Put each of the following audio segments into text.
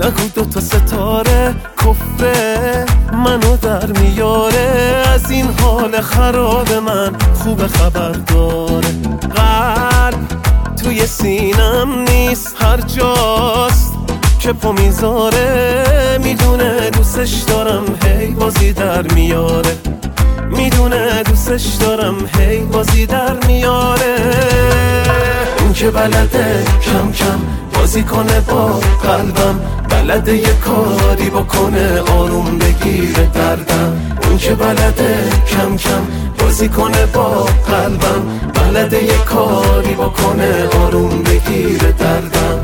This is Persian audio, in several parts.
نگو دوتا ستاره کفره منو در میاره، از این حال خراب من خوب خبر داره. قلب توی سینم نیست، هر جاست که پا میذاره، میدونه دوستش دارم هی بازی در میاره، میدونه دوستش دارم هی بازی در میاره. اون که بلده کم کم بازی کنه با قلبم، بلده یه کاری بکنه آروم بگیره دردم. اون که بلده کم کم بازی کنه با قلبم، بلده یه کاری بکنه آروم بگیره دردم.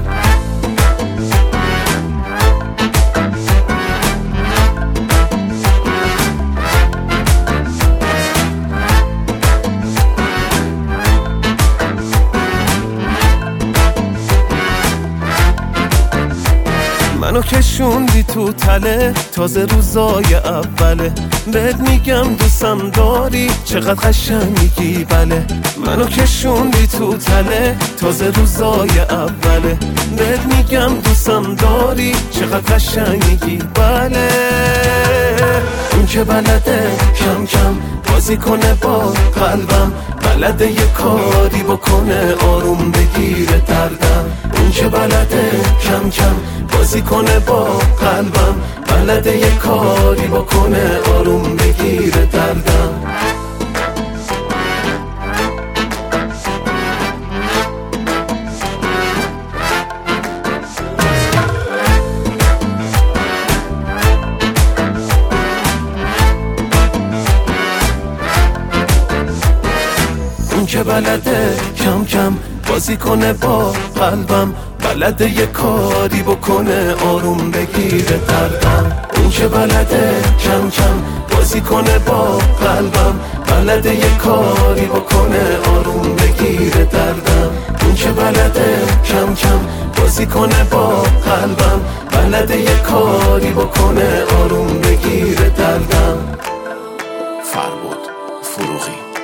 منو کشوندی تو تله، تازه روزای اوله، بهت میگم دوستم داری چقدر قشنگی بله. منو کشوندی تو تله، تازه روزای اوله، بهت میگم دوستم داری چقدر قشنگی بله. اون که بلده کم کم بازی کنه با قلبم، بلده یه کاری بکنه آروم بگیره دردم. اون که بلده کم کم بازی کنه با قلبم، بلده یه کاری بکنه آروم بگیره دردم. اون که بلده کم کم بازی کنه با قلبم، بلده یه کاری بکنه آروم بگیره دردم. اون که بلده کم کم بازی کنه با قلبم، بلده یه کاری بکنه آروم بگیره دردم. اون که بلده کم کم بازی کنه با قلبم، بلده یه کاری بکنه آروم بگیره دردم. فربود فروغی.